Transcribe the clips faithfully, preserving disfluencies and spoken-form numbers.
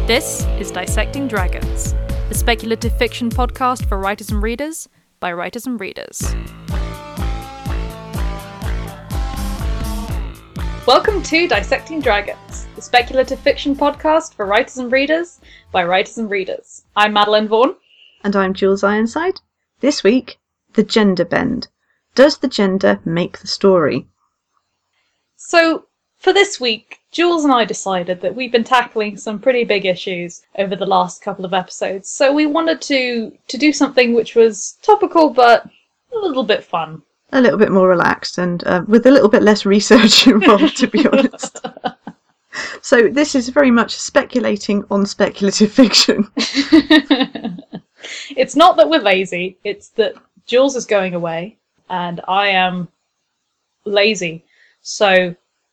This is Dissecting Dragons, a speculative fiction podcast for writers and readers, by writers and readers. Welcome to Dissecting Dragons, the speculative fiction podcast for writers and readers, by writers and readers. I'm Madeline Vaughan. And I'm Jules Ironside. This week, the gender bend. Does the gender make the story? So, for this week, Jules and I decided that we've been tackling some pretty big issues over the last couple of episodes, so we wanted to, to do something which was topical but a little bit fun. A little bit more relaxed and uh, with a little bit less research involved, to be honest. So this is very much speculating on speculative fiction. It's not that we're lazy, it's that Jules is going away and I am lazy, so...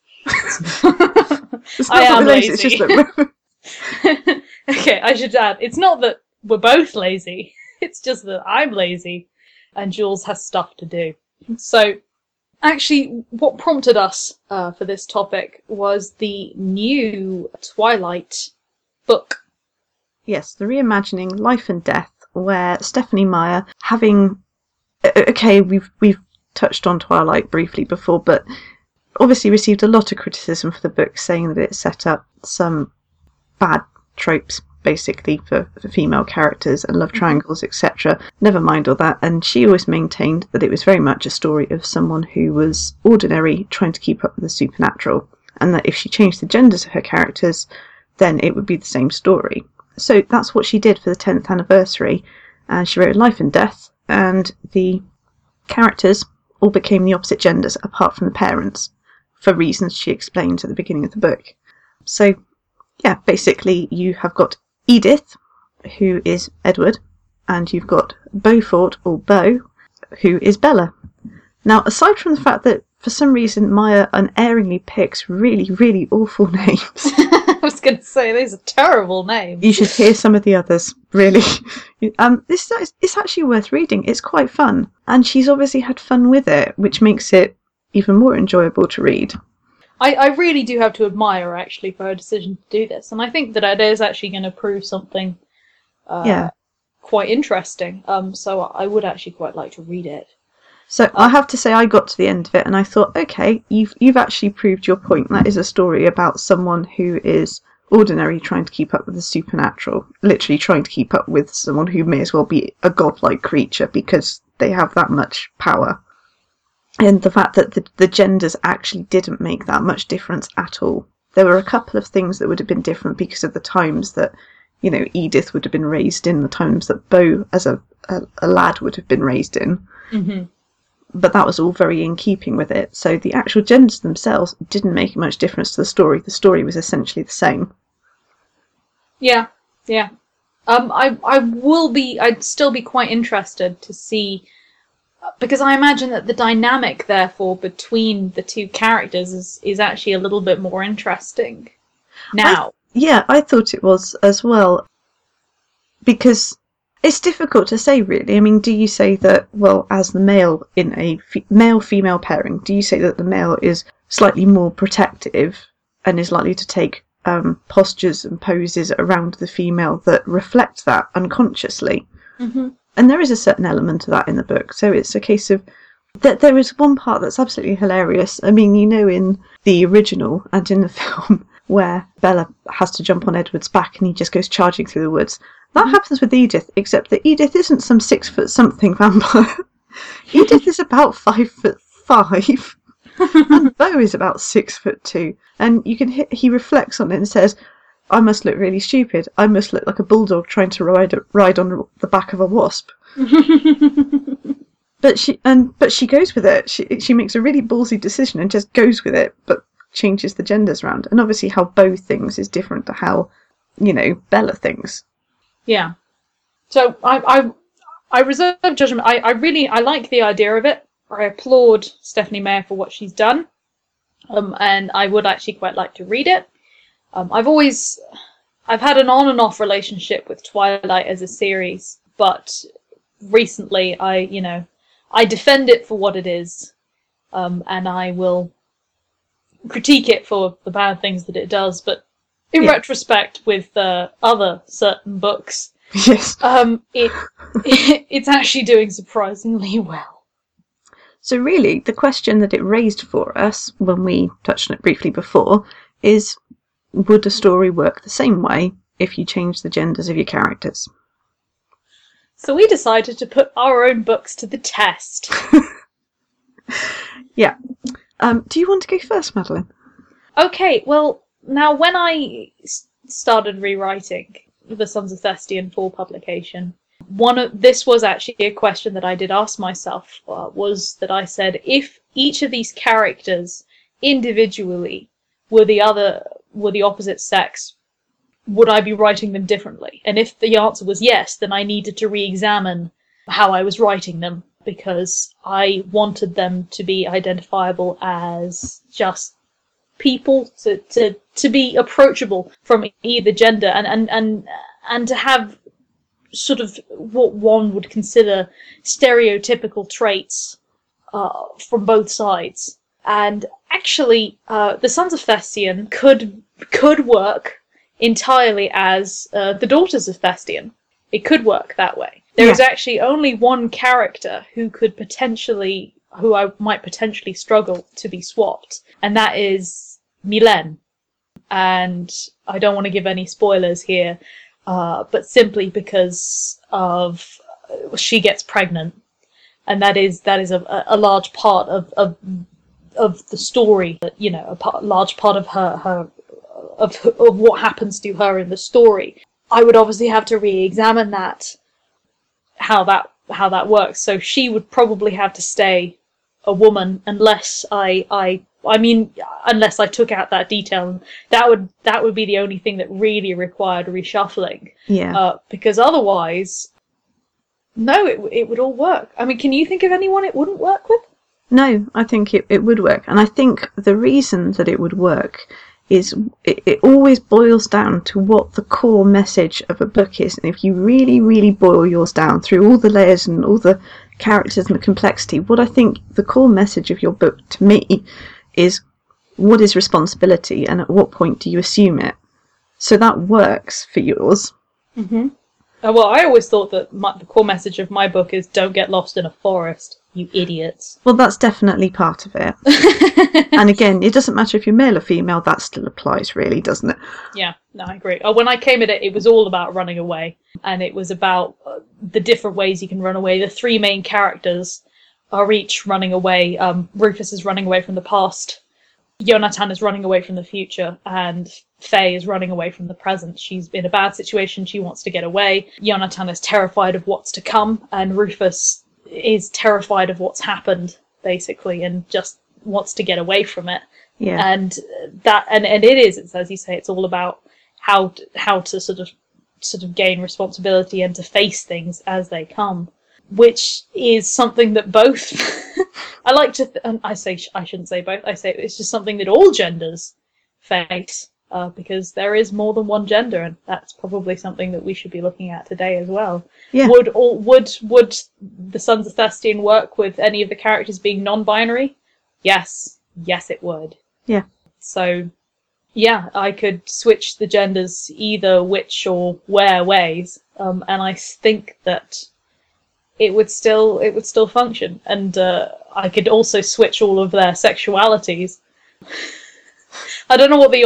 I am lazy. It's just that okay, I should add, it's not that we're both lazy, it's just that I'm lazy and Jules has stuff to do. So, actually, what prompted us uh, for this topic was the new Twilight book. Yes, the reimagining Life and Death, where Stephenie Meyer, having... Okay, we've we've touched on Twilight briefly before, but obviously received a lot of criticism for the book, saying that it set up some bad tropes, basically, for, for female characters and love triangles, et cetera. Never mind all that. And she always maintained that it was very much a story of someone who was ordinary, trying to keep up with the supernatural, and that if she changed the genders of her characters, then it would be the same story. So that's what she did for the tenth anniversary, and she wrote Life and Death, and the characters all became the opposite genders, apart from the parents, for reasons she explains at the beginning of the book. So, yeah, basically you have got Edith, who is Edward, and you've got Beaufort, or Beau, who is Bella. Now, aside from the fact that for some reason Meyer unerringly picks really, really awful names. I was going to say, these are terrible names. You should hear some of the others, really. um, this is, it's actually worth reading. It's quite fun, and she's obviously had fun with it, which makes it even more enjoyable to read. I, I really do have to admire her, actually, for her decision to do this, and I think that it is actually going to prove something uh, yeah. quite interesting, um, so I would actually quite like to read it. So um, I have to say, I got to the end of it and I thought, okay, you've you've actually proved your point. That is a story about someone who is ordinary, trying to keep up with the supernatural, literally trying to keep up with someone who may as well be a godlike creature because they have that much power. And the fact that the, the genders actually didn't make that much difference at all. There were a couple of things that would have been different because of the times that, you know, Edith would have been raised in, the times that Beau, as a, a, a lad, would have been raised in. Mm-hmm. But that was all very in keeping with it. So the actual genders themselves didn't make much difference to the story. The story was essentially the same. Yeah, yeah. Um, I I will be. I'd still be quite interested to see, because I imagine that the dynamic, therefore, between the two characters is is actually a little bit more interesting now. I, yeah, I thought it was as well, because it's difficult to say, really. I mean, do you say that, well, as the male in a fe- male-female pairing, do you say that the male is slightly more protective and is likely to take um, postures and poses around the female that reflect that unconsciously? Mm-hmm. And there is a certain element of that in the book. So it's a case of that there is one part that's absolutely hilarious. I mean, you know, in the original and in the film, where Bella has to jump on Edward's back and he just goes charging through the woods. That mm-hmm. happens with Edith, except that Edith isn't some six foot something vampire. Edith is about five foot five, and Beau is about six foot two. And you can hit, he reflects on it and says, "I must look really stupid. I must look like a bulldog trying to ride ride on the back of a wasp." But she and but she goes with it. She she makes a really ballsy decision and just goes with it, but changes the genders around. And obviously, how Beau thinks is different to how, you know, Bella thinks. Yeah. So I I I reserve judgment. I, I really I like the idea of it. I applaud Stephenie Meyer for what she's done. Um, and I would actually quite like to read it. Um, I've always I've had an on and off relationship with Twilight as a series, but recently I you know I defend it for what it is, um, and I will critique it for the bad things that it does, but in Yeah. retrospect, with uh, other certain books, Yes. um, it, it it's actually doing surprisingly well. So really, the question that it raised for us, when we touched on it briefly before, is would a story work the same way if you change the genders of your characters? So we decided to put our own books to the test. Yeah. Um, do you want to go first, Madeline? Okay, well, now when I s- started rewriting The Sons of Thestian for publication, one of this was actually a question that I did ask myself, uh, was that I said, if each of these characters individually were the other, were the opposite sex, would I be writing them differently? And if the answer was yes, then I needed to re-examine how I was writing them, because I wanted them to be identifiable as just people, to, to, to be approachable from either gender, and, and, and, and to have sort of what one would consider stereotypical traits uh, from both sides. And actually, uh, the Sons of Thestian could could work entirely as uh, the Daughters of Thestian. It could work that way. There Yeah. is actually only one character who could potentially, who I might potentially struggle to be swapped, and that is Mylène. And I don't want to give any spoilers here, uh, but simply because of she gets pregnant, and that is that is a, a large part of, of of the story. You know, a part, large part of her her of of what happens to her in the story. I would obviously have to re-examine that, how that how that works. So she would probably have to stay a woman unless I I I mean unless I took out that detail. That would that would be the only thing that really required reshuffling. Yeah. Uh, because otherwise, no, it it would all work. I mean, can you think of anyone it wouldn't work with? No, I think it, it would work. And I think the reason that it would work is it, it always boils down to what the core message of a book is. And if you really, really boil yours down through all the layers and all the characters and the complexity, what I think the core message of your book to me is what is responsibility and at what point do you assume it? So that works for yours. Mm-hmm. Uh, well, I always thought that my, the core message of my book is don't get lost in a forest, you idiots. Well, that's definitely part of it. And again, it doesn't matter if you're male or female, that still applies really, doesn't it? Yeah, no, I agree. Oh, when I came at it, it was all about running away. And it was about uh, the different ways you can run away. The three main characters are each running away. Um, Rufus is running away from the past. Jonathan is running away from the future. And Faye is running away from the present. She's in a bad situation. She wants to get away. Jonathan is terrified of what's to come. And Rufus is terrified of what's happened, basically, and just wants to get away from it. Yeah. And that, and, and it is, it's, as you say, it's all about how to, how to sort of sort of gain responsibility and to face things as they come, which is something that both I like to th- and I say sh- I shouldn't say both, I say it's just something that all genders face, uh, because there is more than one gender, and that's probably something that we should be looking at today as well. Yeah. Would all would would the Sons of Thestian work with any of the characters being non-binary? Yes, yes, it would. Yeah. So, yeah, I could switch the genders either which or where ways, um, and I think that it would still it would still function, and uh, I could also switch all of their sexualities. I don't know what the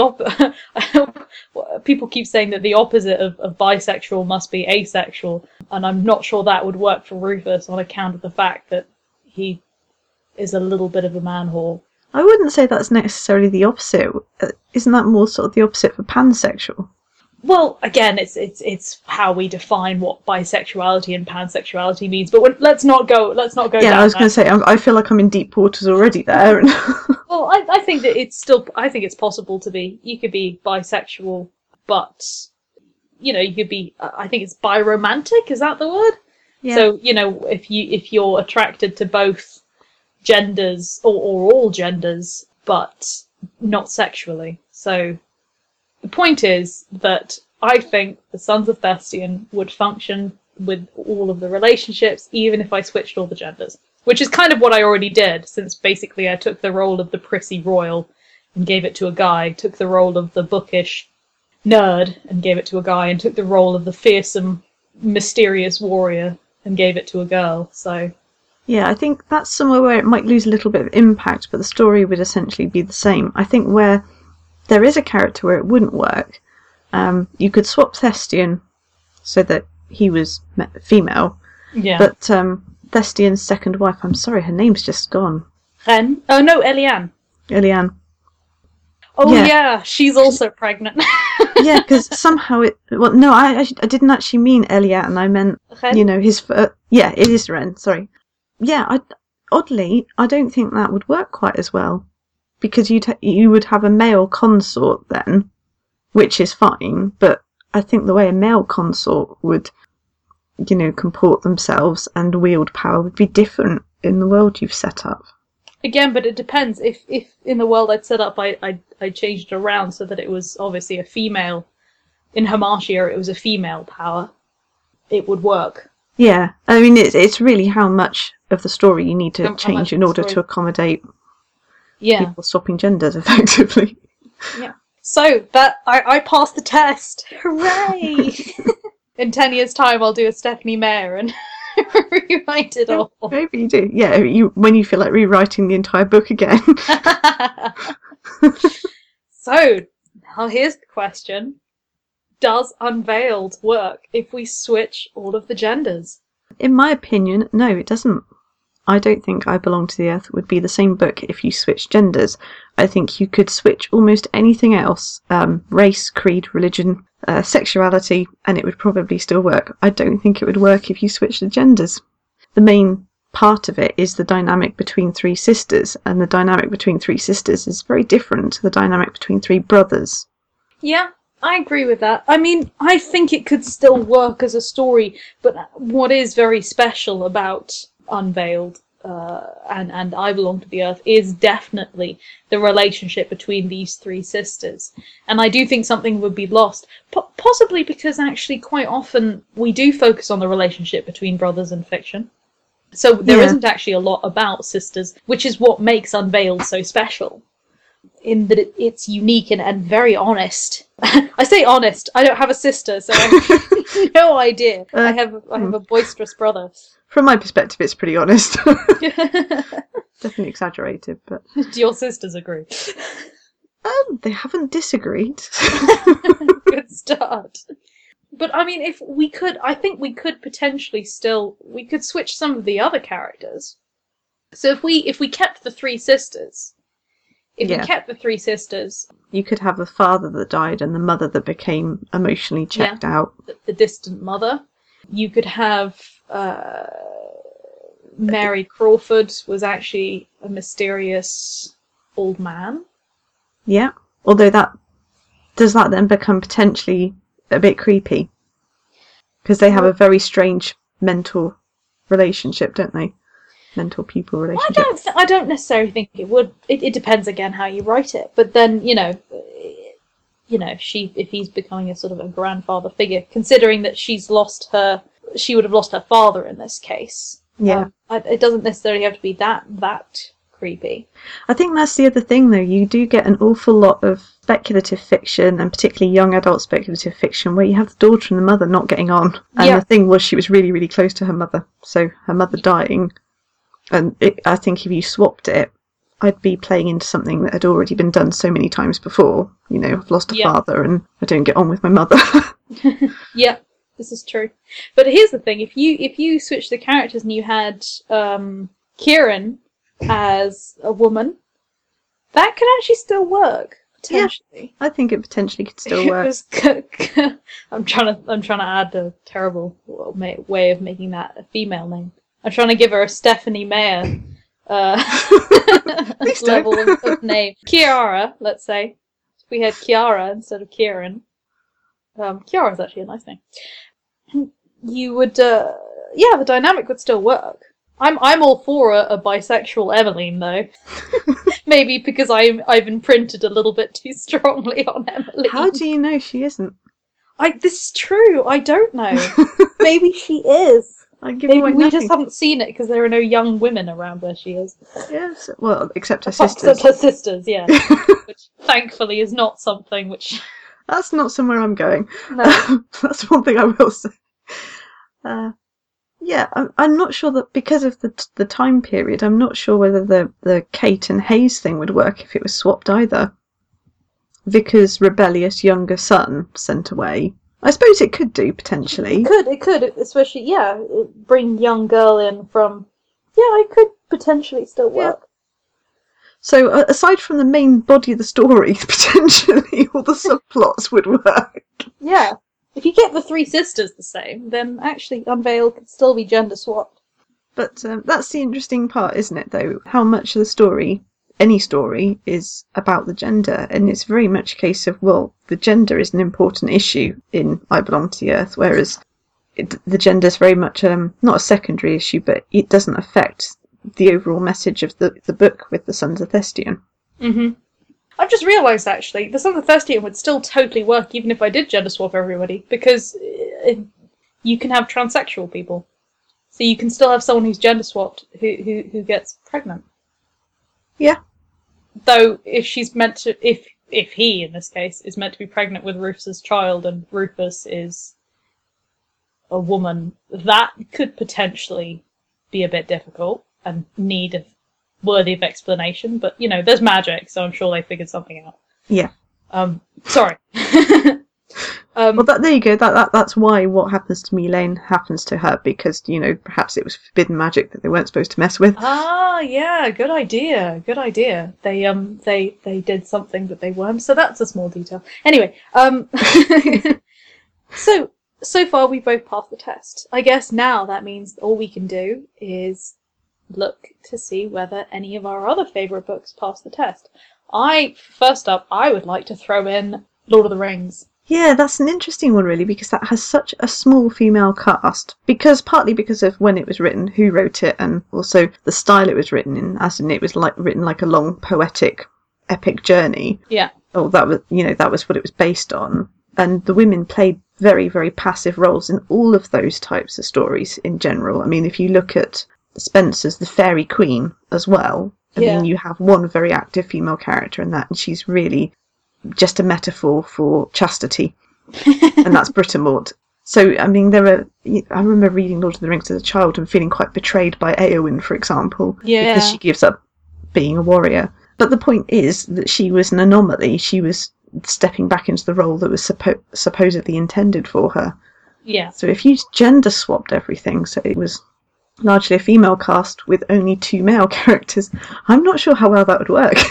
op- people keep saying that the opposite of, of bisexual must be asexual, and I'm not sure that would work for Rufus on account of the fact that he is a little bit of a man whore. I wouldn't say that's necessarily the opposite. Uh, Isn't that more sort of the opposite for pansexual? Well, again, it's it's it's how we define what bisexuality and pansexuality means. But we're, let's not go. Let's not go. Yeah, down I was that. going to say I I feel like I'm in deep waters already there. And Well, I, I think that it's still. I think it's possible to be. You could be bisexual, but you know, you could be. I think it's biromantic. Is that the word? Yeah. So you know, if you if you're attracted to both genders or, or all genders, but not sexually. So the point is that I think the Sons of Thestian would function with all of the relationships, even if I switched all the genders. Which is kind of what I already did, since basically I took the role of the prissy royal and gave it to a guy, took the role of the bookish nerd and gave it to a guy, and took the role of the fearsome, mysterious warrior and gave it to a girl. So yeah, I think that's somewhere where it might lose a little bit of impact, but the story would essentially be the same. I think where there is a character where it wouldn't work, um, you could swap Thestian so that he was female, yeah. but um, Thestian's second wife, I'm sorry, her name's just gone. Ren? Oh no, Eliane. Eliane. Oh yeah, yeah she's also pregnant. Yeah, because somehow it. Well, no, I, I I didn't actually mean Eliane. I meant Ren? you know his. Uh, yeah, it is Ren. Sorry. Yeah, I, oddly, I don't think that would work quite as well, because you you would have a male consort then, which is fine. But I think the way a male consort would, you know, comport themselves and wield power would be different in the world you've set up. Again, but it depends. If if in the world I'd set up, I I I changed it around so that it was obviously a female. In Hamartia, it was a female power. It would work. Yeah, I mean, it's it's really how much of the story you need to How- how change much in of the order story- to accommodate Yeah. people swapping genders effectively. Yeah. So that I I passed the test. Hooray! In ten years' time, I'll do a Stephenie Meyer and rewrite it all. Maybe you do. Yeah, you when you feel like rewriting the entire book again. So now here's the question: does Unveiled work if we switch all of the genders? In my opinion, no, it doesn't. I don't think I Belong to the Earth would be the same book if you switched genders. I think you could switch almost anything else, um, race, creed, religion, uh, sexuality, and it would probably still work. I don't think it would work if you switched the genders. The main part of it is the dynamic between three sisters, and the dynamic between three sisters is very different to the dynamic between three brothers. Yeah, I agree with that. I mean, I think it could still work as a story, but what is very special about Unveiled uh, and, and I Belong to the Earth is definitely the relationship between these three sisters. And I do think something would be lost, po- possibly because actually quite often we do focus on the relationship between brothers in fiction. So there Yeah. isn't actually a lot about sisters, which is what makes Unveiled so special. In that it, it's unique and, and very honest. I say honest. I don't have a sister, so I have no idea. Uh, I have I have a boisterous brother. From my perspective, it's pretty honest. Definitely exaggerated, but Do your sisters agree? um, they haven't disagreed. Good start. But I mean, if we could, I think we could potentially still we could switch some of the other characters. So if we if we kept the three sisters, if Yeah. we kept the three sisters, You could have the father that died and the mother that became emotionally checked out. the, the distant mother, you could have uh, Mary Crawford was actually a mysterious old man. Yeah. Although that does that then become potentially a bit creepy, because they have a very strange mental relationship, don't they? Mental people I relationship. don't. Th- I don't necessarily think it would. It, it depends again how you write it. But then you know, you know, she if he's becoming a sort of a grandfather figure, considering that she's lost her, she would have lost her father in this case. Yeah. Um, I, it doesn't necessarily have to be that that creepy. I think that's the other thing, though. You do get an awful lot of speculative fiction, and particularly young adult speculative fiction, where you have the daughter and the mother not getting on. And Yeah. the thing was, she was really, really close to her mother. So her mother dying, and it, I think if you swapped it, I'd be playing into something that had already been done so many times before. You know, I've lost a Yeah. father and I don't get on with my mother. Yeah, this is true. But here's the thing: if you if you switch the characters and you had um, Kieran as a woman, that could actually still work potentially. I think it potentially could still It work. was I'm trying to I'm trying to add a terrible ma- way of making that a female name. I'm trying to give her a Stephenie Meyer uh, Please don't. level of, of name. Kiara, let's say. If we had Kiara instead of Kieran. Um, Kiara is actually a nice name. You would, uh, yeah, the dynamic would still work. I'm I'm all for a, a bisexual Emmeline though. Maybe because I'm I've imprinted a little bit too strongly on Emmeline. How do you know she isn't? I this is true. I don't know. Maybe she is. I give Maybe away we nothing. just haven't seen it because there are no young women around where she is. Yes, well, except her Apart- sisters. Her sisters, yeah. Which thankfully is not something which That's not somewhere I'm going. No. That's one thing I will say. Uh, yeah, I'm, I'm not sure that because of the the time period, I'm not sure whether the, the Kate and Hayes thing would work if it was swapped either. Vicar's rebellious younger son sent away. I suppose it could do, potentially. It could, it could, especially, yeah, it, bring young girl in from... Yeah, it could potentially still work. Yeah. So, uh, aside from the main body of the story, potentially all the subplots would work. Yeah. If you get the three sisters the same, then actually Unveiled could still be gender swapped. But um, that's the interesting part, isn't it, though? How much of the story, any story, is about the gender. And it's very much a case of, well, the gender is an important issue in I Belong to the Earth, whereas it, the gender is very much um, not a secondary issue, but it doesn't affect the overall message of the, the book with the Sons of Thestian. Mm-hmm. I've just realised, actually, the Sons of Thestian would still totally work even if I did gender swap everybody, because it, you can have transsexual people. So you can still have someone who's gender swapped who, who, who gets pregnant. Yeah. Though, if she's meant to, if if he, in this case, is meant to be pregnant with Rufus's child and Rufus is a woman, that could potentially be a bit difficult and need a worthy of explanation, but, you know, there's magic, so I'm sure they figured something out. Yeah. Um, sorry. um, well, that, there you go. That, that That's why what happens to Mylene happens to her, because, you know, perhaps it was forbidden magic that they weren't supposed to mess with. Ah, yeah, good idea, good idea. They, um, they, they did something that they weren't, so that's a small detail. Anyway, um, so, so far we've both passed the test. I guess now that means all we can do is look to see whether any of our other favourite books pass the test. I, first up, I would like to throw in Lord of the Rings. Yeah, that's an interesting one, really, because that has such a small female cast. Because partly because of when it was written, who wrote it, and also the style it was written in, as in it was like written like a long poetic, epic journey. Yeah. Oh, that was you know that was what it was based on, and the women played very, very passive roles in all of those types of stories in general. I mean, if you look at Spencer's The Fairy Queen as well. I yeah. mean, you have one very active female character in that, and she's really just a metaphor for chastity, and that's Britomort. So, I mean, there are. I remember reading Lord of the Rings as a child and feeling quite betrayed by Éowyn, for example, yeah. because she gives up being a warrior. But the point is that she was an anomaly. She was stepping back into the role that was suppo- supposedly intended for her. Yeah. So if you gender swapped everything, so it was largely a female cast with only two male characters, I'm not sure how well that would work.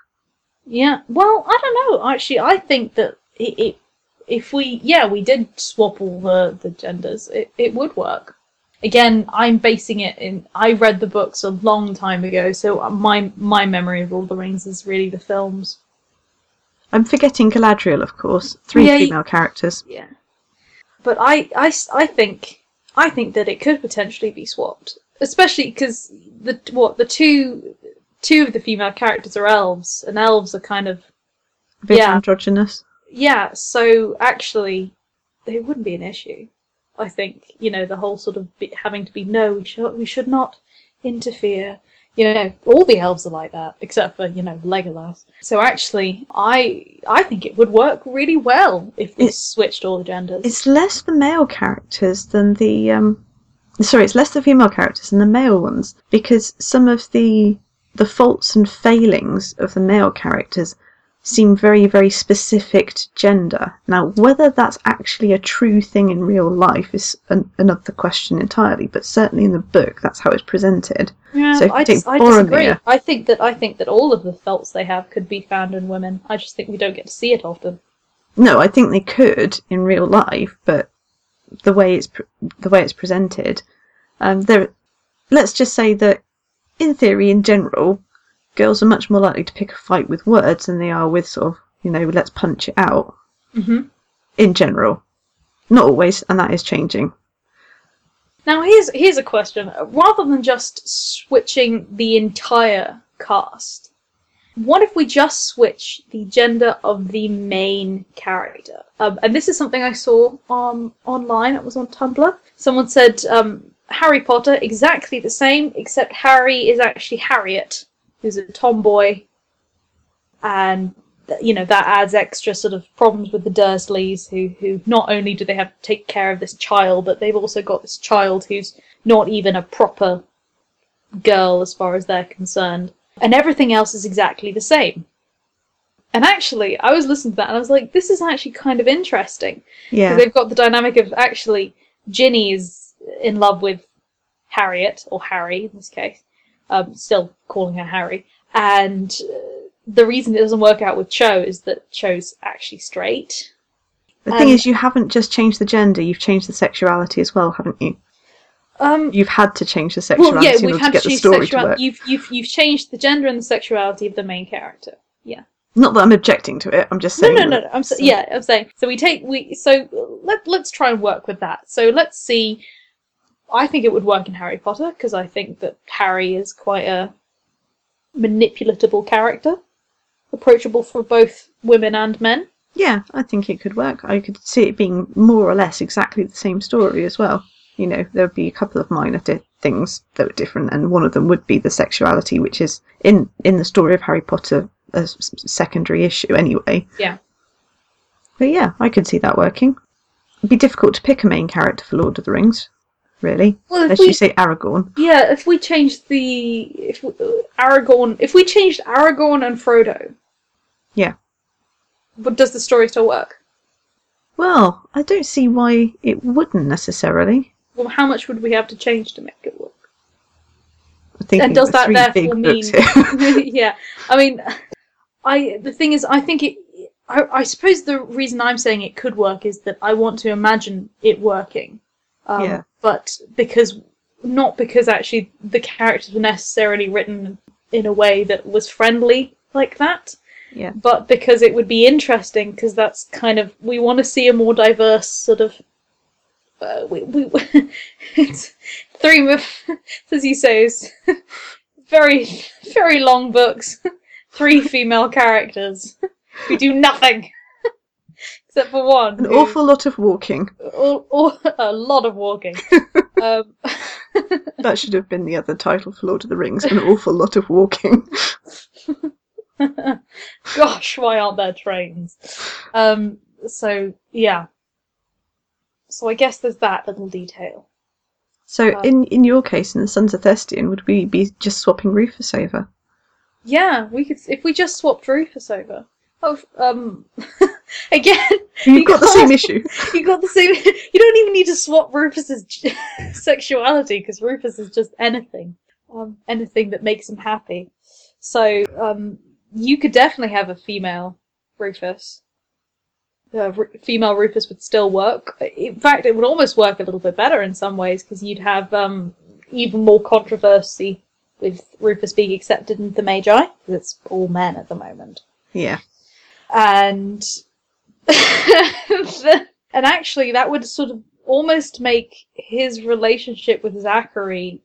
Yeah, well, I don't know. Actually, I think that it, it, if we, yeah, we did swap all the, the genders, it, it would work. Again, I'm basing it in, I read the books a long time ago, so my my memory of Lord of the Rings is really the films. I'm forgetting Galadriel, of course. Three yeah, female characters. Yeah. But I, I, I think I think that it could potentially be swapped, especially because the what the two two of the female characters are elves, and elves are kind of A bit yeah, androgynous. Yeah, so actually, it wouldn't be an issue. I think, you know, the whole sort of be, having to be no, we should we should not interfere. You know, all the elves are like that, except for, you know, Legolas. So actually, I I think it would work really well if we It's- switched all the genders. It's less the male characters than the um sorry, it's less the female characters than the male ones, because some of the the faults and failings of the male characters seem very, very specific to gender. Now, whether that's actually a true thing in real life is an, another question entirely, but certainly in the book, that's how it's presented. Yeah, So if you I, take dis- I disagree. Boromir- I think that I think that all of the faults they have could be found in women. I just think we don't get to see it often. No, I think they could in real life, but the way it's pre- the way it's presented, um, there. Let's just say that, in theory, in general, girls are much more likely to pick a fight with words than they are with sort of, you know, let's punch it out. Mm-hmm. In general, not always, and that is changing. Now, here's here's a question. Rather than just switching the entire cast, what if we just switch the gender of the main character? Um, and this is something I saw um, online. It was on Tumblr. Someone said um, Harry Potter, exactly the same, except Harry is actually Harriet, who's a tomboy, and you know, that adds extra sort of problems with the Dursleys, who who not only do they have to take care of this child, but they've also got this child who's not even a proper girl as far as they're concerned, and everything else is exactly the same. And actually, I was listening to that and I was like, this is actually kind of interesting. Yeah. They've got the dynamic of actually Ginny is in love with Harriet, or Harry in this case, um, still calling her Harry, and uh, the reason it doesn't work out with Cho is that Cho's actually straight. The um, thing is, you haven't just changed the gender, you've changed the sexuality as well, haven't you? Um, You've had to change the sexuality well, yeah, in we've order had to to get the change story to sexuality. work. You've, you've, you've changed the gender and the sexuality of the main character. Yeah. Not that I'm objecting to it, I'm just No, saying... no, no, that- no. I'm so, yeah, I'm saying. So we take we so let let's try and work with that. So let's see. I think it would work in Harry Potter because I think that Harry is quite a manipulatable character, approachable for both women and men. Yeah, I think it could work. I could see it being more or less exactly the same story as well. You know, there would be a couple of minor di- things that were different, and one of them would be the sexuality, which is in in the story of Harry Potter a s- secondary issue anyway. Yeah. But yeah, I could see that working. It'd be difficult to pick a main character for Lord of the Rings, really. Well, if Unless we, you say Aragorn. yeah, if we changed the if we, uh, Aragorn, if we changed Aragorn and Frodo, Yeah. but does the story still work? Well, I don't see why it wouldn't necessarily. Well, how much would we have to change to make it work? I'm thinking And does of that three therefore big mean? books here. Yeah, I mean, I the thing is, I think it. I, I suppose the reason I'm saying it could work is that I want to imagine it working. Um, Yeah. But because not because actually the characters were necessarily written in a way that was friendly like that. Yeah. But because it would be interesting, because that's kind of we want to see a more diverse sort of. Uh, we we it's three as you say is very very long books, three female characters who do nothing except for one. An who, awful lot of walking. all, all, a lot of walking. um, That should have been the other title for Lord of the Rings. An awful lot of walking. Gosh, why aren't there trains? Um, so yeah. So I guess there's that little detail. So, Uh, in, in your case, in the Sons of Thestian, would we be just swapping Rufus over? Yeah, we could if we just swapped Rufus over. Oh, um, again, You've you got the same can't- issue. You got the same. You don't even need to swap Rufus's sexuality because Rufus is just anything, um, anything that makes him happy. So, um, you could definitely have a female Rufus. The Ru- female Rufus would still work. In fact, it would almost work a little bit better in some ways because you'd have um, even more controversy with Rufus being accepted into the Magi because it's all men at the moment. Yeah. And and actually that would sort of almost make his relationship with Zachary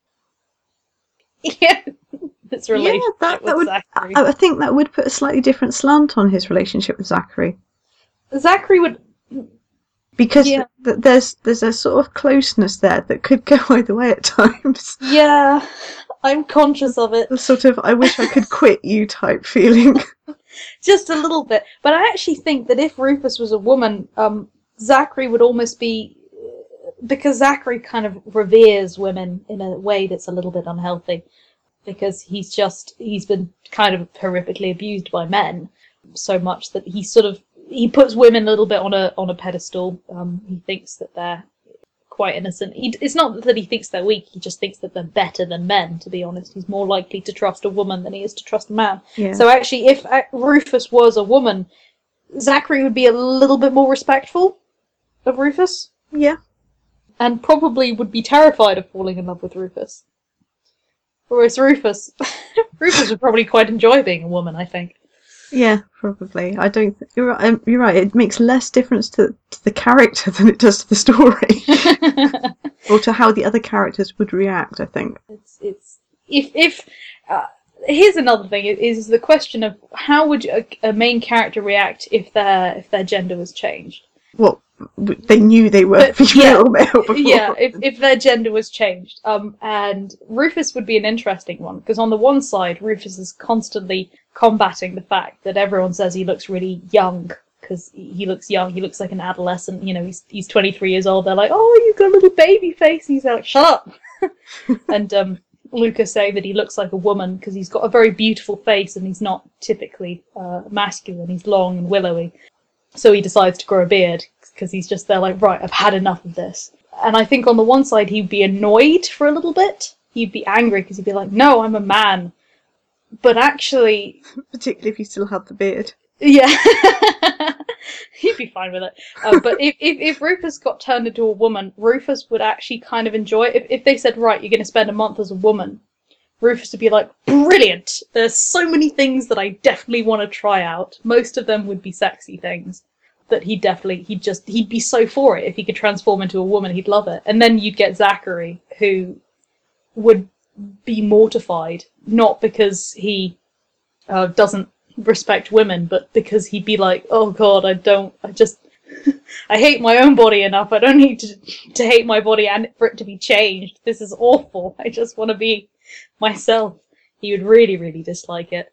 yeah his relationship yeah, that, with that would. Zachary. I, I think that would put a slightly different slant on his relationship with Zachary. Zachary would Because Yeah. th- there's there's a sort of closeness there that could go either way at times. yeah I'm conscious of it The sort of I wish I could quit you type feeling. just a little bit, but I actually think that if Rufus was a woman, um Zachary would almost be, because Zachary kind of reveres women in a way that's a little bit unhealthy, because he's just he's been kind of horrifically abused by men so much that he sort of he puts women a little bit on a on a pedestal. Um, he thinks that they're quite innocent. He, it's not that he thinks they're weak. He just thinks that they're better than men. To be honest, he's more likely to trust a woman than he is to trust a man. Yeah. So actually, if uh, Rufus was a woman, Zachary would be a little bit more respectful of Rufus, Yeah. and probably would be terrified of falling in love with Rufus. Whereas Rufus, Rufus would probably quite enjoy being a woman, I think. Yeah, probably. I don't. Th- you're right. um, You're right. It makes less difference to, to the character than it does to the story, or to how the other characters would react. I think. It's it's if if uh, here's another thing is the question of how would a, a main character react if their if their gender was changed. Well, w- they knew they were But, female yeah, or male before. Yeah, if if their gender was changed, um, and Rufus would be an interesting one because on the one side, Rufus is constantly combating the fact that everyone says he looks really young, because he looks young, he looks like an adolescent, you know, he's he's twenty-three years old, they're like, oh, you've got a little baby face, he's like, shut up! And um, Luca say that he looks like a woman because he's got a very beautiful face and he's not typically uh, masculine, he's long and willowy. So he decides to grow a beard because he's just there like, right, I've had enough of this. And I think on the one side he'd be annoyed for a little bit, he'd be angry because he'd be like, no, I'm a man. But actually... Particularly if he still had the beard. Yeah. He'd be fine with it. Uh, but if, if, if Rufus got turned into a woman, Rufus would actually kind of enjoy it. If, if they said, right, you're going to spend a month as a woman, Rufus would be like, brilliant! There's so many things that I definitely want to try out. Most of them would be sexy things. That he'd definitely, he'd just, he'd be so for it. If he could transform into a woman, he'd love it. And then you'd get Zachary, who would be mortified, not because he uh, doesn't respect women, but because he'd be like, oh god, I don't, I just, I hate my own body enough, I don't need to, to hate my body and for it to be changed. This is awful, I just want to be myself. He would really, really dislike it.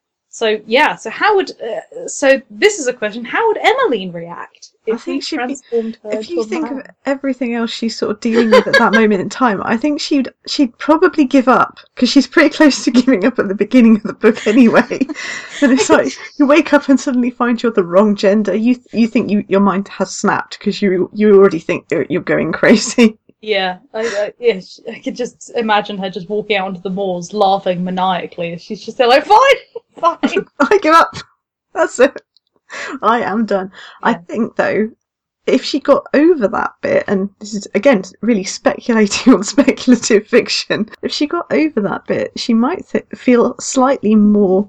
So, yeah, so how would, uh, so this is a question, how would Emmeline react if I think he she'd transformed be, her if to you a think man? of everything else she's sort of dealing with at that moment in time, I think she'd she'd probably give up, because she's pretty close to giving up at the beginning of the book anyway. And it's like, you wake up and suddenly find you're the wrong gender, you you think you your mind has snapped, because you you already think you're, you're going crazy. Yeah, I, I, yeah, sh- I could just imagine her just walking out onto the moors laughing maniacally. She's just there like, fine, fine. I give up. That's it. I am done. Yeah. I think, though, if she got over that bit, and this is, again, really speculating on speculative fiction, if she got over that bit, she might th- feel slightly more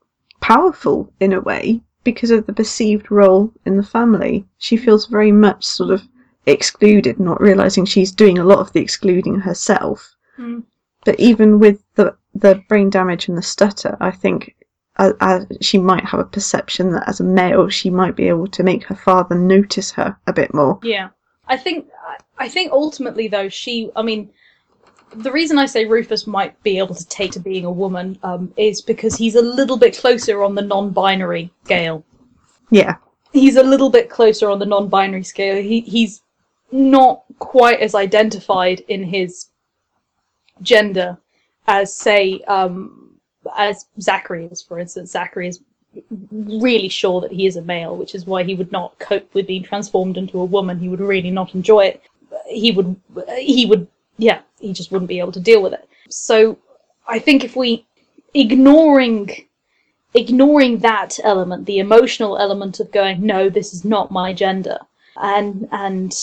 powerful in a way because of the perceived role in the family. She feels very much sort of excluded, not realising she's doing a lot of the excluding herself. Mm. But even with the the brain damage and the stutter, I think uh, uh, she might have a perception that as a male she might be able to make her father notice her a bit more. Yeah, I think I think ultimately though she, I mean, the reason I say Rufus might be able to take to being a woman um, is because he's a little bit closer on the non-binary scale. Yeah, he's a little bit closer on the non-binary scale. He he's not quite as identified in his gender as, say, um, as Zachary is, for instance. Zachary is really sure that he is a male, which is why he would not cope with being transformed into a woman. He would really not enjoy it. He would, he would, yeah, he just wouldn't be able to deal with it. So I think if we, ignoring, ignoring that element, the emotional element of going, no, this is not my gender, and and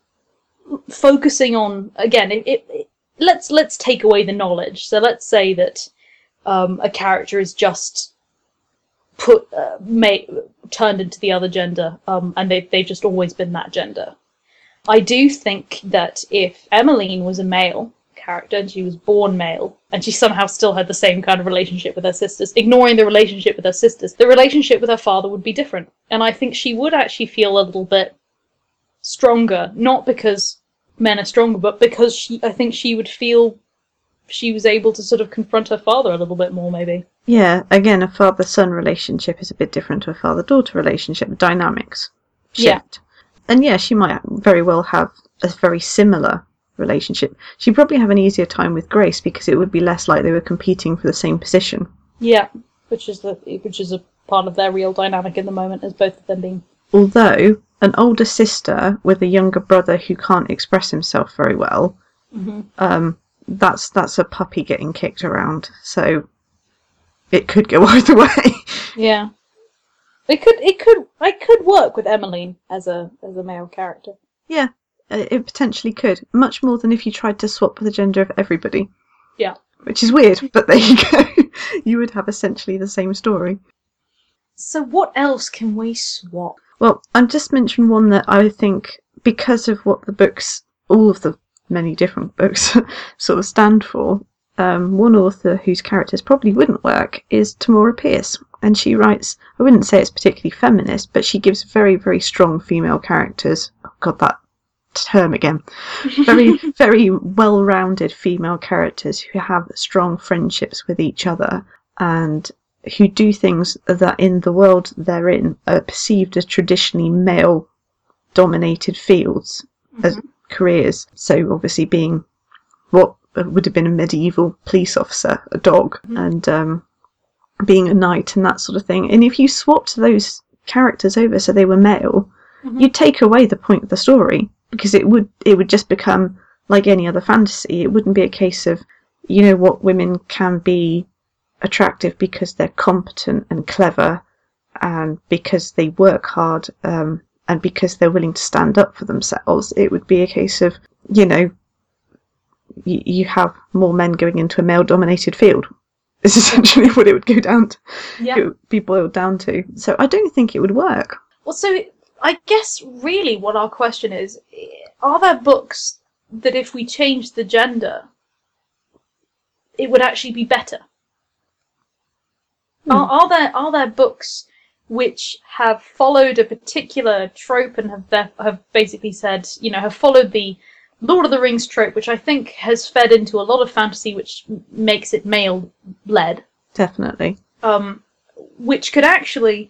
focusing on, again, it, it, it, let's let's take away the knowledge. So let's say that um, a character is just put uh, made, turned into the other gender, um, and they've they've just always been that gender. I do think that if Emmeline was a male character and she was born male and she somehow still had the same kind of relationship with her sisters, ignoring the relationship with her sisters, the relationship with her father would be different. And I think she would actually feel a little bit stronger, not because men are stronger, but because she, I think she would feel she was able to sort of confront her father a little bit more, maybe. yeah. Again, a father-son relationship is a bit different to a father-daughter relationship. The dynamics shift. Yeah. And yeah, she might very well have a very similar relationship. She'd probably have an easier time with Grace because it would be less like they were competing for the same position. Yeah, which is the which is a part of their real dynamic in the moment, as both of them being. Although an older sister with a younger brother who can't express himself very well, Mm-hmm. um, that's that's a puppy getting kicked around. So it could go either way. Yeah, it could it could I could work with Emmeline as a as a male character. Yeah, uh, it potentially could. Much more than if you tried to swap the gender of everybody. Yeah. Which is weird, but there you go. You would have essentially the same story. So what else can we swap? Well, I've just mentioned one that I think, because of what the books, all of the many different books, sort of stand for, um, one author whose characters probably wouldn't work is Tamora Pierce. And she writes, I wouldn't say it's particularly feminist, but she gives very, very strong female characters. Oh God, that term again. Very, very well-rounded female characters who have strong friendships with each other and who do things that in the world they're in are perceived as traditionally male dominated fields mm-hmm. as careers. So obviously being what would have been a medieval police officer, a dog, mm-hmm. and um, being a knight and that sort of thing. And if you swapped those characters over so they were male, mm-hmm. you'd take away the point of the story, because it would it would just become like any other fantasy. It wouldn't be a case of, you know what, women can be attractive because they're competent and clever, and because they work hard, um, and because they're willing to stand up for themselves. It would be a case of, you know, y- you have more men going into a male-dominated field. Is essentially what it would go down to. Yeah. It would be boiled down to. So I don't think it would work. Well, so I guess really what our question is, are there books that if we change the gender, it would actually be better? Hmm. Are, are there are there books which have followed a particular trope and have have basically said, you know, have followed the Lord of the Rings trope, which I think has fed into a lot of fantasy, which makes it male-led. Definitely. Um, which could actually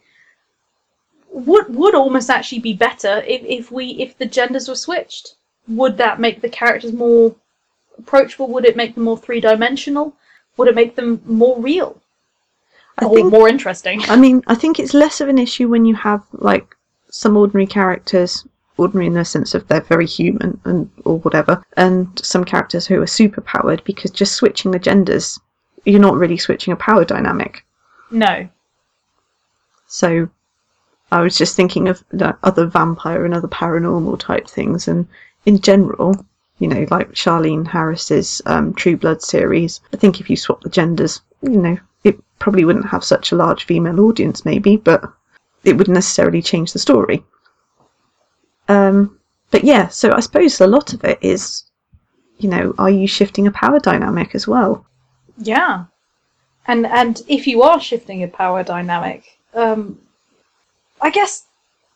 would would almost actually be better if, if we if the genders were switched. Would that make the characters more approachable? Would it make them more three-dimensional? Would it make them more real? I or think, more interesting? I mean, I think it's less of an issue when you have like some ordinary characters. Ordinary in the sense of they're very human and or whatever, and some characters who are super powered, because just switching the genders, you're not really switching a power dynamic. No. So I was just thinking of the other vampire and other paranormal type things, and in general, you know, like Charlene Harris's um, True Blood series, I think if you swap the genders, you know, it probably wouldn't have such a large female audience maybe, but it wouldn't necessarily change the story. Um, but yeah, so I suppose a lot of it is, you know, are you shifting a power dynamic as well? Yeah. And and if you are shifting a power dynamic, um, I guess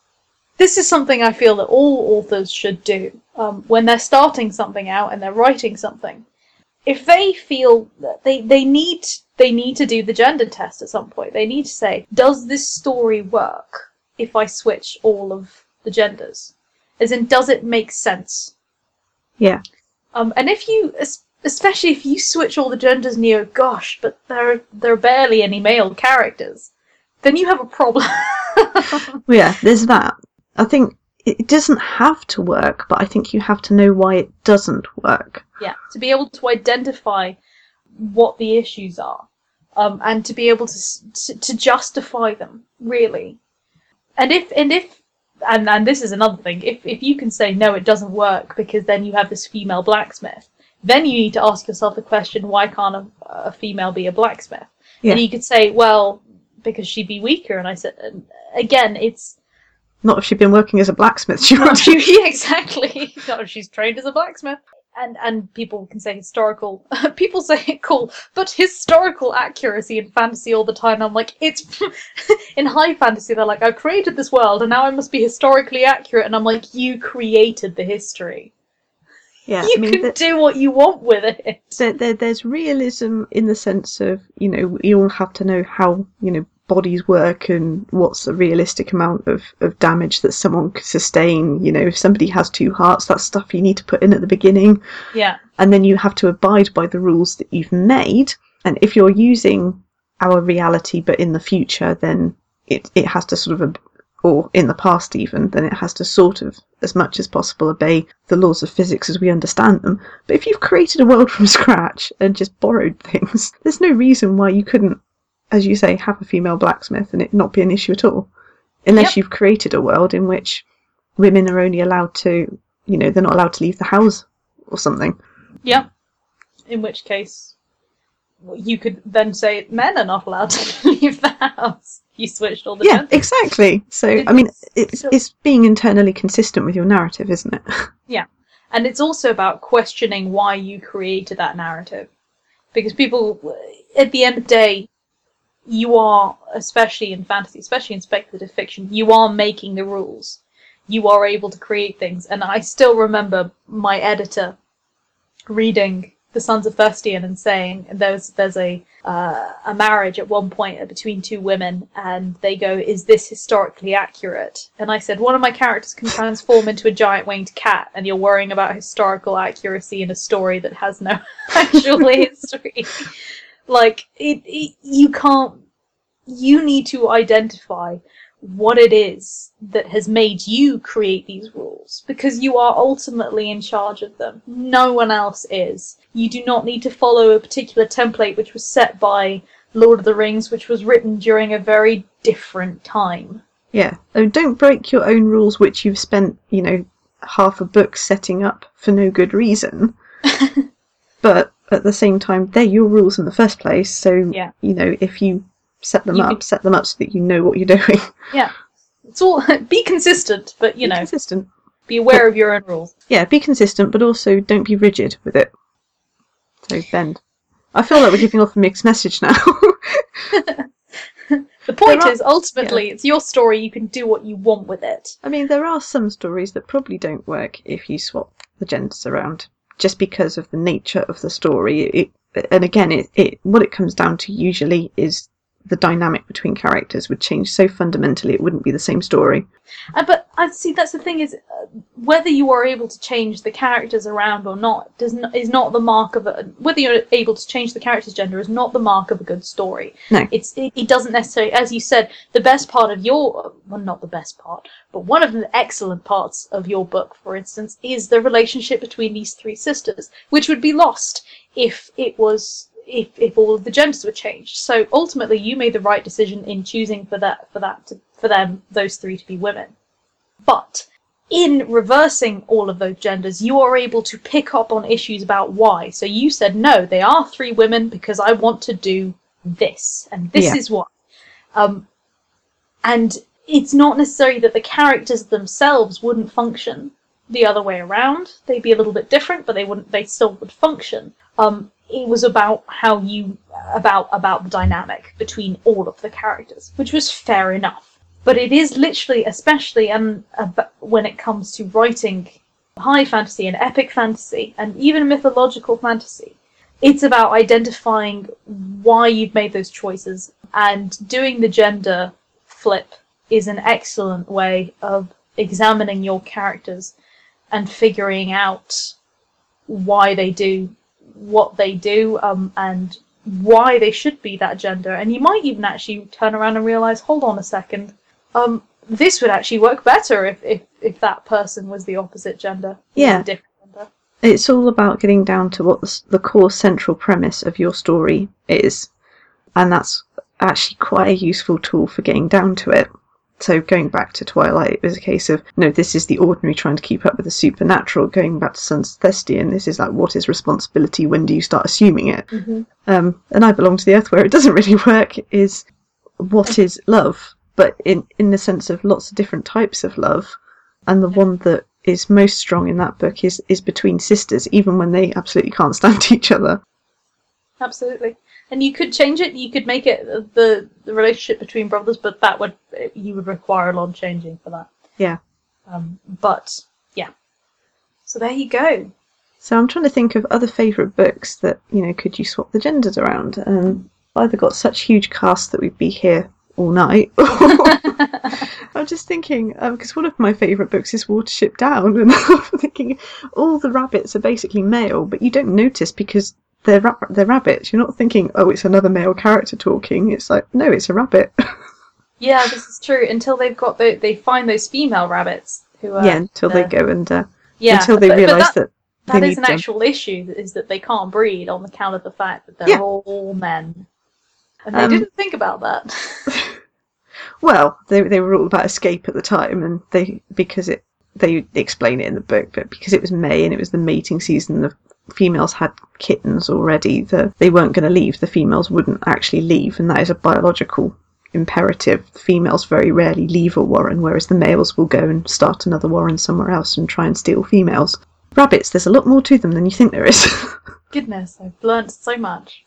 this is something I feel that all authors should do um, when they're starting something out and they're writing something. If they feel that they, they need they need to do the gender test at some point. They need to say, does this story work if I switch all of the genders? As in, does it make sense? Yeah. Um, and if you, especially if you switch all the genders and you go, gosh, but there are, there are barely any male characters, then you have a problem. Well, yeah, there's that. I think it doesn't have to work, but I think you have to know why it doesn't work. Yeah, to be able to identify what the issues are, um, and to be able to, to to justify them, really. And if and if And and this is another thing. If if you can say no, it doesn't work because then you have this female blacksmith, then you need to ask yourself the question: why can't a, a female be a blacksmith? Yeah. And you could say, well, because she'd be weaker. And I said, again, it's not if she'd been working as a blacksmith. She would. Yeah, exactly. Not if she's trained as a blacksmith. And and people can say historical. People say it cool, but historical accuracy in fantasy all the time. I'm like, it's in high fantasy. They're like, I created this world, and now I must be historically accurate. And I'm like, you created the history. Yeah, you I mean, can the, do what you want with it. There, there, there's realism in the sense of, you know, you all have to know how, you know, bodies work and what's the realistic amount of, of damage that someone could sustain. You know, if somebody has two hearts, that's stuff you need to put in at the beginning. Yeah. And then you have to abide by the rules that you've made. And if you're using our reality but in the future, then it, it has to sort of, or in the past even, then it has to sort of, as much as possible, obey the laws of physics as we understand them. But if you've created a world from scratch and just borrowed things, there's no reason why you couldn't, as you say, have a female blacksmith and it not be an issue at all. Unless yep. you've created a world in which women are only allowed to, you know, they're not allowed to leave the house or something. Yep. In which case, you could then say men are not allowed to leave the house. You switched all the Yeah, genders. Exactly. So, it's, I mean, it's, it's being internally consistent with your narrative, isn't it? Yeah. And it's also about questioning why you created that narrative. Because people, at the end of the day, you are, especially in fantasy, especially in speculative fiction, you are making the rules. You are able to create things. And I still remember my editor reading the Sons of Thestian and saying there's there's a uh, a marriage at one point between two women, and they go, "Is this historically accurate?" And I said, "One of my characters can transform into a giant winged cat, and you're worrying about historical accuracy in a story that has no actual history." Like it, it, you can't. You need to identify what it is that has made you create these rules, because you are ultimately in charge of them. No one else is. You do not need to follow a particular template which was set by Lord of the Rings, which was written during a very different time. Yeah. Oh, don't break your own rules, which you've spent, you know, half a book setting up for no good reason. But at the same time, they're your rules in the first place. So, yeah. you know, if you set them you up, can... set them up so that you know what you're doing. Yeah. It's all, be consistent, but, you be know, consistent. Be aware but, of your own rules. Yeah, be consistent, but also don't be rigid with it. So, bend. I feel like we're giving off a mixed message now. The point are, is, ultimately, yeah. it's your story. You can do what you want with it. I mean, there are some stories that probably don't work if you swap the genders around, just because of the nature of the story. It, and again, it, it what it comes down to usually is the dynamic between characters would change so fundamentally it wouldn't be the same story. Uh, but I see that's the thing is uh, whether you are able to change the characters around or not does not, is not the mark of a whether you're able to change the character's gender is not the mark of a good story. No, it's it, it doesn't necessarily, as you said, the best part of your well not the best part, but one of the excellent parts of your book, for instance, is the relationship between these three sisters, which would be lost if it was. If, if all of the genders were changed. So ultimately you made the right decision in choosing for that for that to, for them those three to be women. But in reversing all of those genders, you are able to pick up on issues about why. So you said, no, they are three women because I want to do this, and this yeah. is why. Um, and it's not necessarily that the characters themselves wouldn't function the other way around. They'd be a little bit different, but they wouldn't. They still would function. Um, it was about how you about about the dynamic between all of the characters, which was fair enough. But it is literally, especially and um, uh, when it comes to writing high fantasy and epic fantasy and even mythological fantasy, it's about identifying why you've made those choices, and doing the gender flip is an excellent way of examining your characters and figuring out why they do what they do, um, and why they should be that gender. And you might even actually turn around and realise, hold on a second, um, this would actually work better if, if, if that person was the opposite gender. Yeah. A different gender. It's all about getting down to what the, the core central premise of your story is. And that's actually quite a useful tool for getting down to it. So going back to Twilight, it was a case of, no, this is the ordinary trying to keep up with the supernatural. Going back to Sons of Thestian, this is like, what is responsibility? When do you start assuming it? Mm-hmm. Um, and I Belong to the Earth, where it doesn't really work, is what is love? But in, in the sense of lots of different types of love. And the one that is most strong in that book is, is between sisters, even when they absolutely can't stand each other. Absolutely. And you could change it, you could make it the, the relationship between brothers, but that would, you would require a lot of changing for that. Yeah. Um, but, yeah. So there you go. So I'm trying to think of other favourite books that, you know, could you swap the genders around? Um, either got such huge casts that we'd be here all night. I'm just thinking, because um, one of my favourite books is Watership Down, and I'm thinking all the rabbits are basically male, but you don't notice because They're, ra- they're rabbits. You're not thinking, oh, it's another male character talking. It's like, no, it's a rabbit. Yeah, this is true. Until they've got the, they find those female rabbits who are. Yeah, until the, they go and. Uh, yeah, until they but, realise but that, that. They that need is an them. actual issue, is that they can't breed on account of the fact that they're Yeah. all men. And they Um, didn't think about that. Well, they they were all about escape at the time, and they because it they explain it in the book, but because it was May and it was the mating season, the females had kittens already. The, they weren't going to leave. The females wouldn't actually leave, and that is a biological imperative. The females very rarely leave a warren, whereas the males will go and start another warren somewhere else and try and steal females. Rabbits, there's a lot more to them than you think there is. Goodness, I've learnt so much.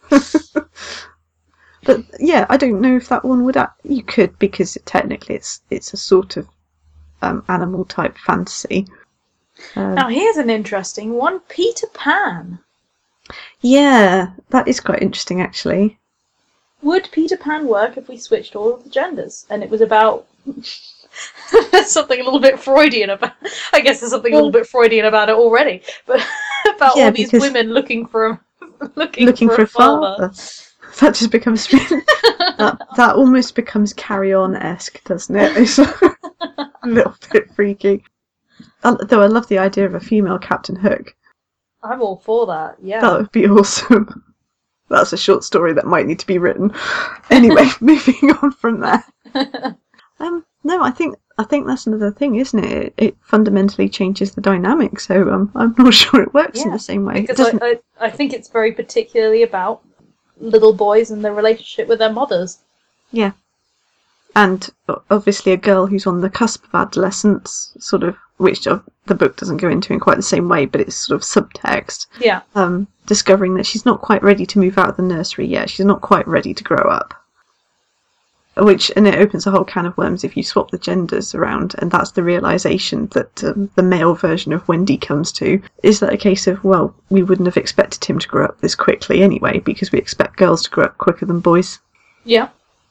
But yeah, I don't know if that one would. Act- you could, because it, technically it's it's a sort of um, animal type fantasy. Um, Now here's an interesting one: Peter Pan. Yeah, that is quite interesting, actually. Would Peter Pan work if we switched all of the genders and it was about there's something a little bit Freudian about I guess there's something a little bit Freudian about it already, but about Yeah, all these because- women looking for a looking, Looking for, for a father. That just becomes that, that almost becomes Carry On-esque, doesn't it? It's a little bit freaky. Uh, Though I love the idea of a female Captain Hook. I'm all for that. Yeah. That would be awesome. That's a short story that might need to be written. Anyway, moving on from there. Um, no, I think I think that's another thing, isn't it? It, it fundamentally changes the dynamic, so um, I'm not sure it works in Yeah, the same way. It Because I, doesn't. I, I think it's very particularly about little boys and their relationship with their mothers. Yeah. And o- obviously a girl who's on the cusp of adolescence, sort of, which uh, the book doesn't go into in quite the same way, but it's sort of subtext, Yeah. um, discovering that she's not quite ready to move out of the nursery yet. She's not quite ready to grow up. Which, and it opens a whole can of worms if you swap the genders around, and that's the realisation that um, the male version of Wendy comes to. Is that a case of, well, we wouldn't have expected him to grow up this quickly anyway, because we expect girls to grow up quicker than boys. Yeah.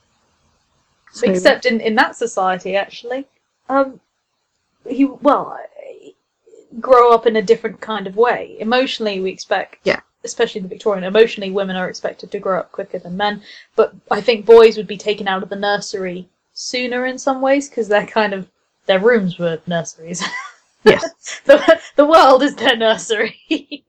So, Except in, in that society, actually. Um, he, well, grow up in a different kind of way. Emotionally, we expect, Yeah. especially the Victorian, emotionally, women are expected to grow up quicker than men. But I think boys would be taken out of the nursery sooner in some ways, because they're kind of, their rooms were nurseries. yes. the, the world is their nursery.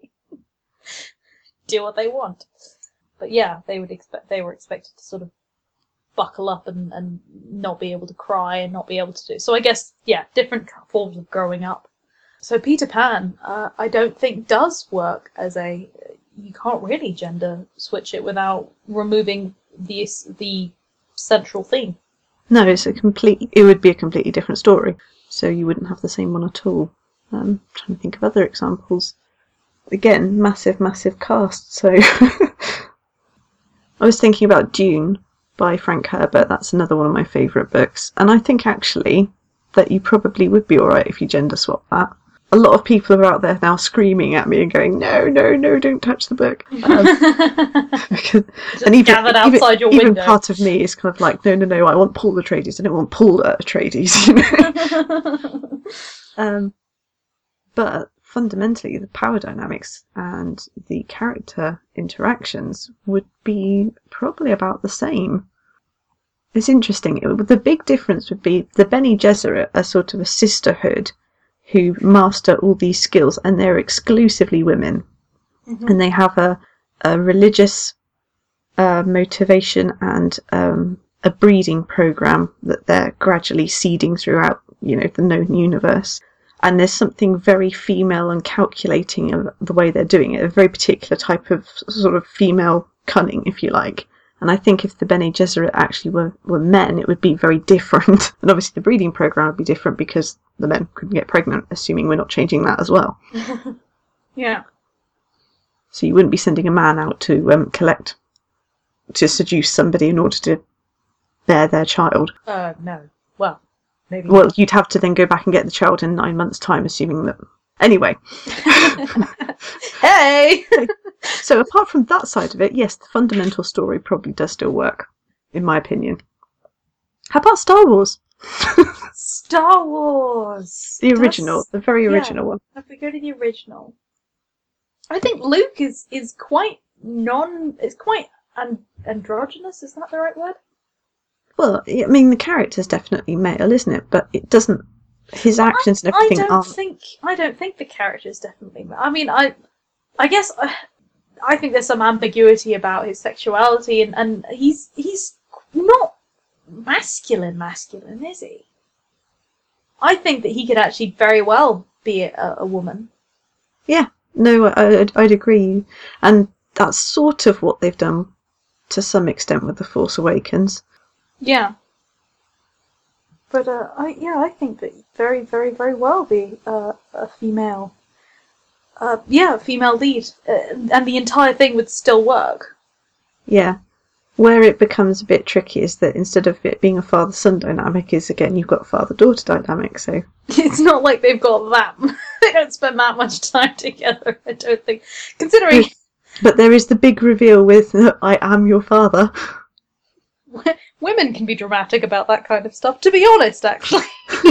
Do what they want. But yeah, they would expect, they were expected to sort of buckle up and, and not be able to cry and not be able to do. So I guess, yeah, different forms of growing up. So Peter Pan, uh, I don't think does work as a, you can't really gender switch it without removing the the central theme. No, it's a complete. It would be a completely different story, so you wouldn't have the same one at all. Um, trying to think of other examples. Again, massive, massive cast. So I was thinking about Dune by Frank Herbert. That's another one of my favourite books, and I think actually that you probably would be all right if you gender swap that. A lot of people are out there now screaming at me and going, "No, no, no! Don't touch the book." Um, because, and even, gathered outside even, your even window. part of me is kind of like, "No, no, no! I want Paul Atreides. I don't want Paul Atreides." You know? um, but fundamentally, the power dynamics and the character interactions would be probably about the same. It's interesting. It, the big difference would be the Bene Gesserit are sort of a sisterhood who master all these skills, and they're exclusively women. Mhm. And they have a, a religious uh, motivation and um, a breeding program that they're gradually seeding throughout, you know, the known universe. And there's something very female and calculating of the way they're doing it, a very particular type of sort of female cunning, if you like. And I think if the Bene Gesserit actually were, were men, it would be very different. And obviously the breeding program would be different because the men couldn't get pregnant, assuming we're not changing that as well. Yeah. So you wouldn't be sending a man out to um, collect, to seduce somebody in order to bear their child. Uh, no. Well, maybe. Well, you'd have to then go back and get the child in nine months' time, assuming that... Anyway. Hey! So apart from that side of it, yes, the fundamental story probably does still work, in my opinion. How about Star Wars? Star Wars! The original, Does- the very yeah. original one. If we go to the original, I think Luke is is quite non. Is quite and androgynous. Is that the right word? Well, I mean, the character's definitely male, isn't it? But it doesn't. His actions and I everything don't aren't. think. I don't think the character's definitely. I mean, I. I guess. I, I think there's some ambiguity about his sexuality, and, and he's he's not masculine. Masculine, is he? I think that he could actually very well be a, a woman. Yeah, no, I, I'd, I'd agree, and that's sort of what they've done to some extent with The Force Awakens. Yeah. But uh, I yeah, I think that very, very, very well be uh, a female. Uh, yeah, female lead, uh, and the entire thing would still work. Yeah. Where it becomes a bit tricky is that instead of it being a father-son dynamic, is again you've got a father-daughter dynamic. So It's not like they've got that. They don't spend that much time together. I don't think, considering But there is the big reveal with "I am your father." Women can be dramatic about that kind of stuff, to be honest, actually.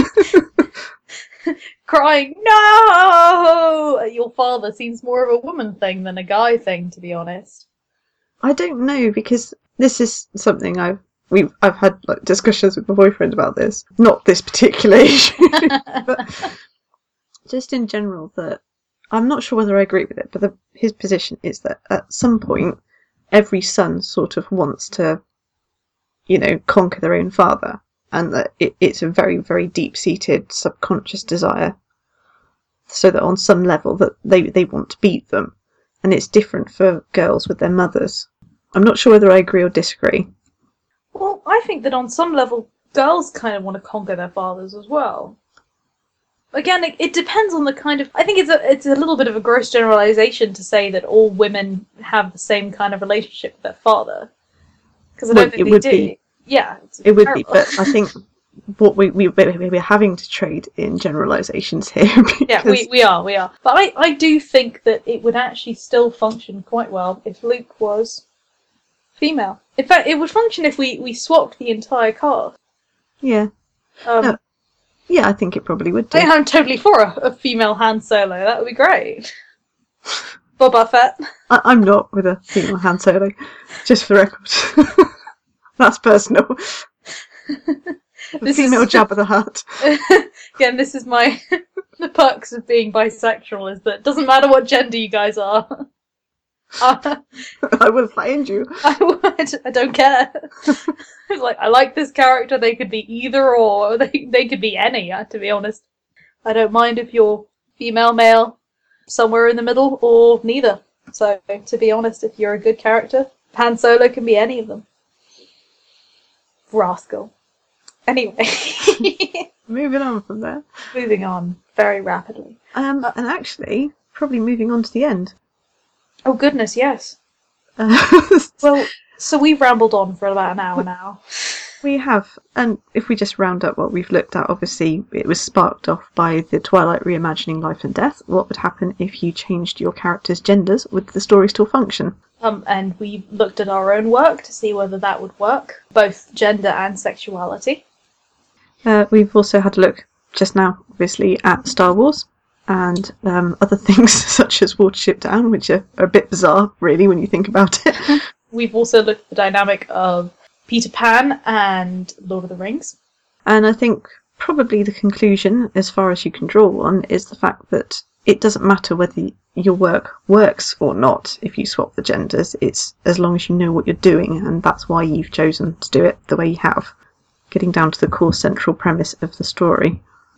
Crying, "No!" at your father seems more of a woman thing than a guy thing, to be honest. I don't know, because this is something I've we've I've had like discussions with my boyfriend about this. Not this particular issue, but just in general, that I'm not sure whether I agree with it, but the, his position is that at some point every son sort of wants to, you know, conquer their own father, and that it, it's a very, very deep-seated subconscious desire, so that on some level that they, they want to beat them. And it's different for girls with their mothers. I'm not sure whether I agree or disagree. Well, I think that on some level, girls kind of want to conquer their fathers as well. Again, it, it depends on the kind of... I think it's a it's a little bit of a gross generalisation to say that all women have the same kind of relationship with their father. Because I don't Well, think it they would do. be. Yeah, it's It would terrible. be, but I think what we, we, we're having to trade in generalisations here. Yeah, we, we are, we are. But I, I do think that it would actually still function quite well if Luke was female. In fact, it would function if we, we swapped the entire cast. Yeah. Um, No. Yeah, I think it probably would do. I am totally for a, a female Han Solo. That would be great. Boba Fett. I, I'm not with a female Han Solo, just for the record. That's personal. The This female is- Jabba the Hutt. Again, this is my... the perks of being bisexual is that it doesn't matter what gender you guys are. Uh, I will find you. I, would, I don't care. Like, I like this character, they could be either or, they, they could be any, uh, to be honest. I don't mind if you're female, male, somewhere in the middle, or neither. So, to be honest, if you're a good character, Han Solo can be any of them. Rascal. Anyway, Moving on from there. moving on very rapidly. Um, and actually, probably moving on to the end. Oh goodness, yes. Uh, Well, so we've rambled on for about an hour now. we have, and if we just round up what we've looked at, obviously it was sparked off by the Twilight reimagining Life and Death. What would happen if you changed your characters' genders? Would the story still function? Um, and we looked at our own work to see whether that would work, both gender and sexuality. Uh, we've also had a look just now, obviously, at Star Wars and um, other things such as Watership Down, which are, are a bit bizarre, really, when you think about it. We've also looked at the dynamic of Peter Pan and Lord of the Rings. And I think probably the conclusion, as far as you can draw one, is the fact that it doesn't matter whether your work works or not if you swap the genders. It's as long as you know what you're doing, and that's why you've chosen to do it the way you have. Getting down to the core central premise of the story.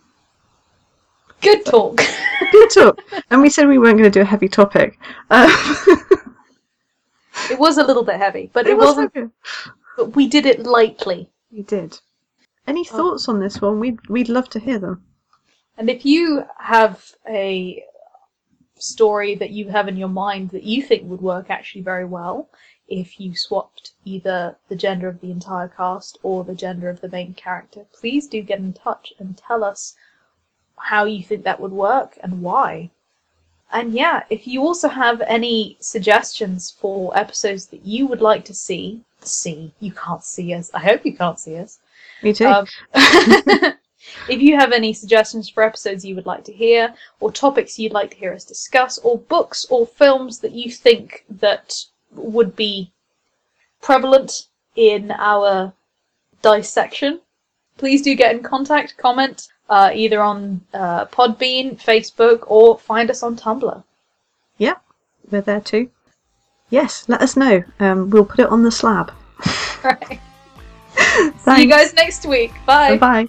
Good talk. Good talk. And we said we weren't going to do a heavy topic. Uh, It was a little bit heavy, but it, it was wasn't. heavy. But we did it lightly. We did. Any Oh. thoughts on this one? We'd we'd love to hear them. And if you have a story that you have in your mind that you think would work actually very well, if you swapped either the gender of the entire cast or the gender of the main character, please do get in touch and tell us how you think that would work and why. And yeah, if you also have any suggestions for episodes that you would like to see, see, you can't see us. I hope you can't see us. Me too. Um, if you have any suggestions for episodes you would like to hear, or topics you'd like to hear us discuss, or books or films that you think that would be prevalent in our dissection, please do get in contact, comment, uh, either on uh, Podbean, Facebook, or find us on Tumblr. Yep, we're there too. Yes, let us know. Um, we'll put it on the slab. Right. See you guys next week. Bye. Bye.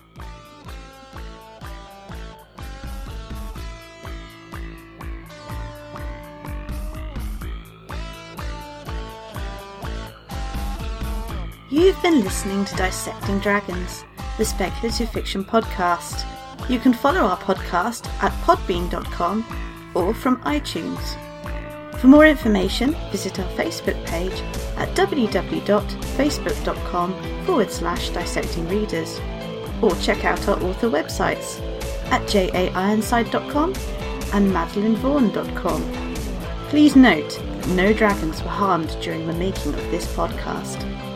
You've been listening to Dissecting Dragons, the speculative fiction podcast. You can follow our podcast at podbean dot com or from iTunes. For more information, visit our Facebook page at www.facebook.com forward slash dissecting readers, or check out our author websites at ja ironside dot com and madeline vaughan dot com. Please note that no dragons were harmed during the making of this podcast.